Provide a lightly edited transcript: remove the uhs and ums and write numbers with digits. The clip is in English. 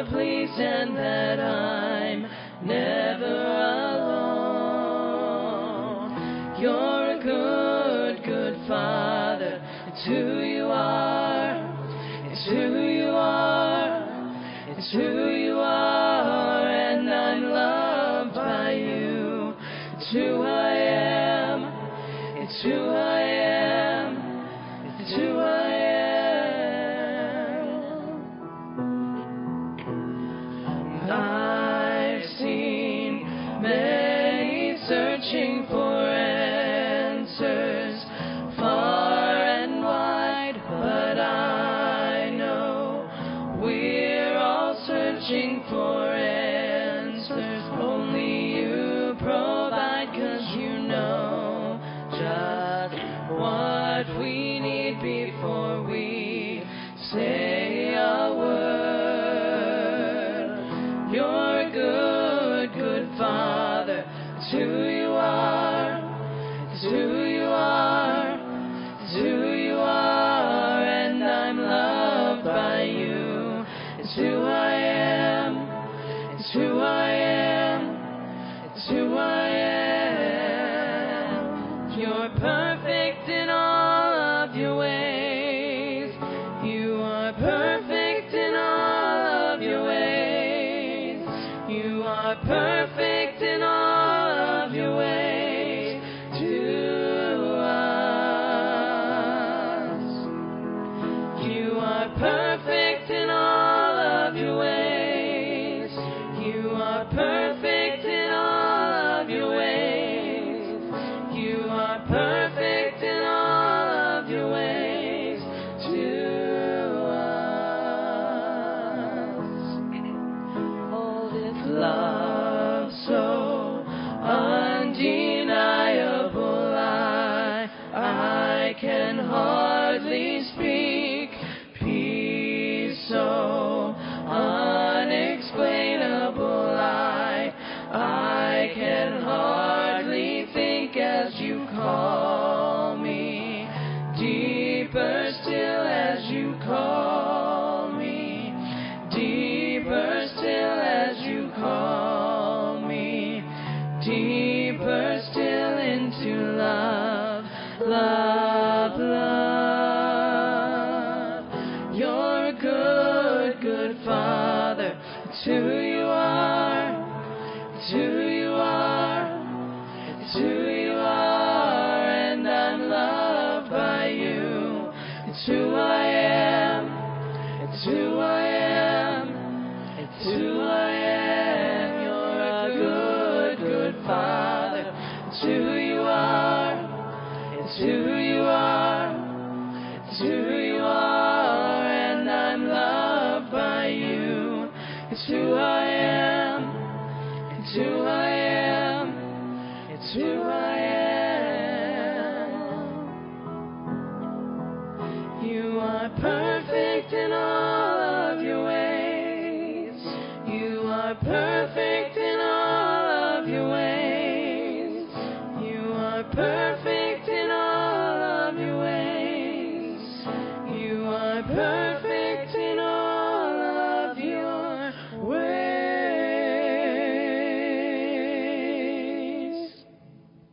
you're pleased and that I'm never alone. You're a good, good Father. It's who you are. It's who you are. It's who you are, and I'm loved by you. It's who I am. It's who I am. It's who I am. I've seen many searching for answers far and wide, but I know we're all searching for answers. Only you provide, 'cause you know just what we need before we say a word. You're a good, good Father. It's who you are. It's who you are. It's who you are, and I'm loved by you. It's who I am. It's who I am. It's who I am. You're perfect in all of your ways. You are perfect in all of your ways. You are perfect in all of your ways to us. You are perfect in all of your ways. You are perfect in all of your ways. You are perfect in all of your ways to us. Oh, this love so undeniable, I can hardly speak. Peace so unexplainable, I can hardly think as you call me. Deeper still as you call me. Deeper still as you call me. Deeper still into love, love, love. You're a good, good Father. It's who you are. It's who you are. It's who you are, and I'm loved by you. It's who I am. It's who I am. It's who I am. You're a good, good Father. It's who you are. It's who you are. It's who you are, and I'm loved by you. It's who I am. It's who I am. It's who I am. You are perfect in all of your ways. You are perfect